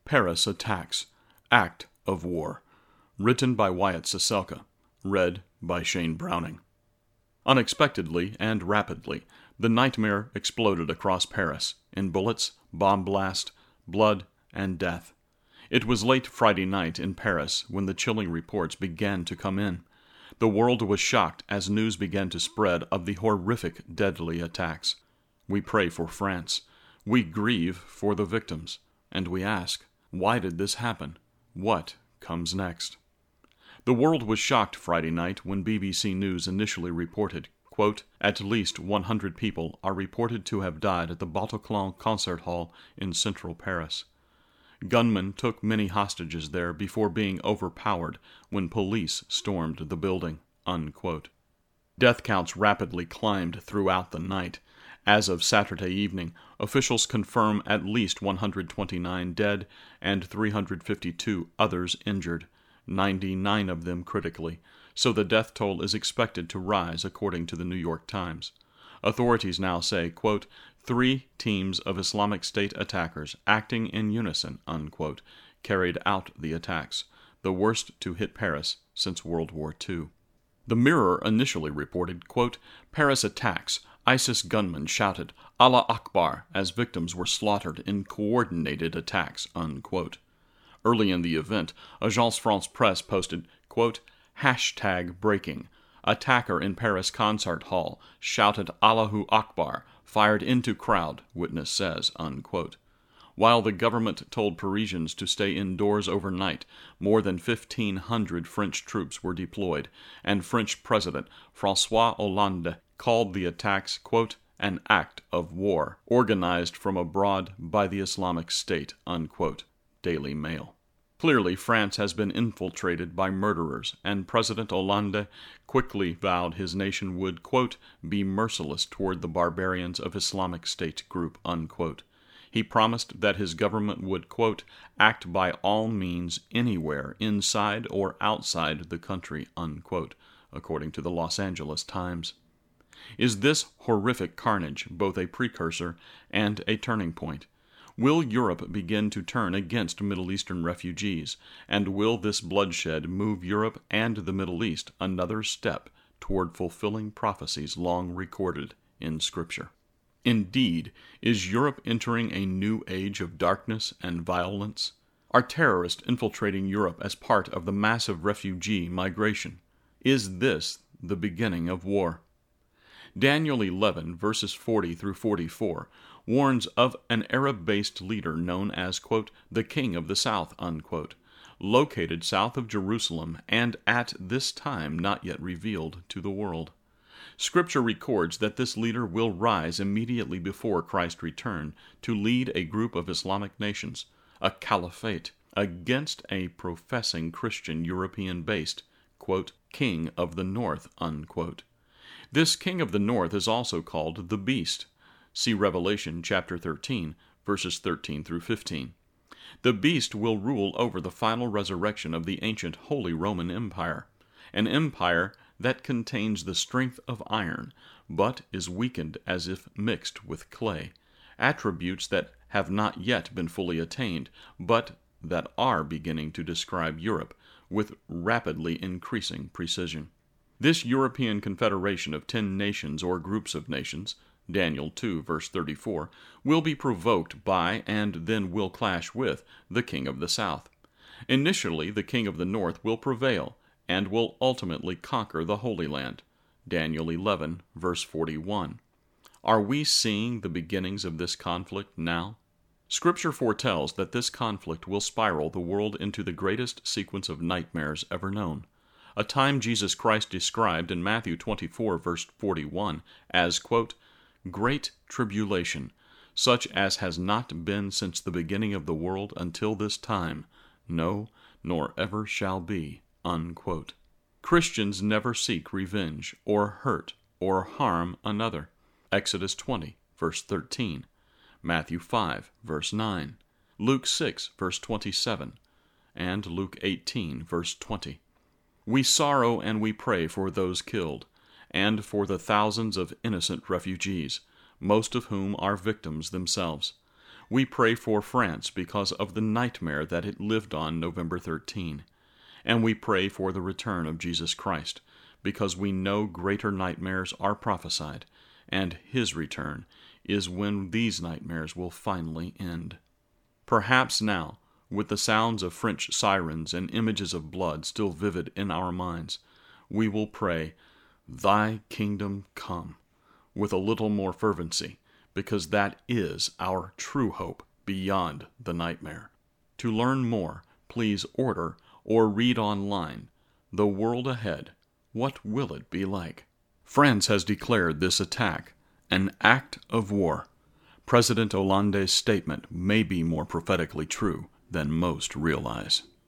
Paris Attacks, Act of War. Written by Wyatt Ciesielka. Read by Shane Browning. Unexpectedly and rapidly, the nightmare exploded across Paris, in bullets, bomb blast, blood, and death. It was late Friday night in Paris when the chilling reports began to come in. The world was shocked as news began to spread of the horrific, deadly attacks. We pray for France. We grieve for the victims. And we ask, why did this happen? What comes next? The world was shocked Friday night when BBC News initially reported, quote, at least 100 people are reported to have died at the Bataclan Concert Hall in central Paris. Gunmen took many hostages there before being overpowered when police stormed the building, unquote. Death counts rapidly climbed throughout the night. As of Saturday evening, officials confirm at least 129 dead and 352 others injured, 99 of them critically, so the death toll is expected to rise according to the New York Times. Authorities now say, quote, 3 teams of Islamic State attackers acting in unison, unquote, carried out the attacks, the worst to hit Paris since World War II. The Mirror initially reported, quote, Paris attacks. ISIS gunmen shouted, Allah Akbar, as victims were slaughtered in coordinated attacks, unquote. Early in the event, Agence France-Presse posted, quote, #breaking. Attacker in Paris concert hall shouted Allahu Akbar, fired into crowd, witness says, unquote. While the government told Parisians to stay indoors overnight, more than 1,500 French troops were deployed, and French President François Hollande called the attacks, quote, an act of war, organized from abroad by the Islamic State, unquote. Daily Mail. Clearly, France has been infiltrated by murderers, and President Hollande quickly vowed his nation would, quote, be merciless toward the barbarians of Islamic State group, unquote. He promised that his government would, quote, act by all means anywhere inside or outside the country, unquote, according to the Los Angeles Times. Is this horrific carnage both a precursor and a turning point? Will Europe begin to turn against Middle Eastern refugees, and will this bloodshed move Europe and the Middle East another step toward fulfilling prophecies long recorded in Scripture? Indeed, is Europe entering a new age of darkness and violence? Are terrorists infiltrating Europe as part of the massive refugee migration? Is this the beginning of war? Daniel 11, verses 40 through 44, warns of an Arab-based leader known as, quote, the King of the South, unquote, located south of Jerusalem and at this time not yet revealed to the world. Scripture records that this leader will rise immediately before Christ's return to lead a group of Islamic nations, a caliphate, against a professing Christian European-based, quote, King of the North, unquote. This King of the North is also called the Beast. See Revelation chapter 13, verses 13 through 15. The Beast will rule over the final resurrection of the ancient Holy Roman Empire, an empire that contains the strength of iron, but is weakened as if mixed with clay, attributes that have not yet been fully attained, but that are beginning to describe Europe with rapidly increasing precision. This European confederation of 10 nations or groups of nations, Daniel 2, verse 34, will be provoked by and then will clash with the King of the South. Initially, the King of the North will prevail and will ultimately conquer the Holy Land, Daniel 11, verse 41. Are we seeing the beginnings of this conflict now? Scripture foretells that this conflict will spiral the world into the greatest sequence of nightmares ever known, a time Jesus Christ described in Matthew 24, verse 41, as, quote, great tribulation, such as has not been since the beginning of the world until this time, no, nor ever shall be, unquote. Christians never seek revenge, or hurt, or harm another. Exodus 20, verse 13, Matthew 5, verse 9, Luke 6, verse 27, and Luke 18, verse 20. We sorrow and we pray for those killed, and for the thousands of innocent refugees, most of whom are victims themselves. We pray for France because of the nightmare that it lived on November 13. And we pray for the return of Jesus Christ because we know greater nightmares are prophesied, and His return is when these nightmares will finally end. Perhaps now, with the sounds of French sirens and images of blood still vivid in our minds, we will pray, "Thy kingdom come," with a little more fervency, because that is our true hope beyond the nightmare. To learn more, please order or read online, "The World Ahead, What Will It Be Like?" France has declared this attack an act of war. President Hollande's statement may be more prophetically true than most realize.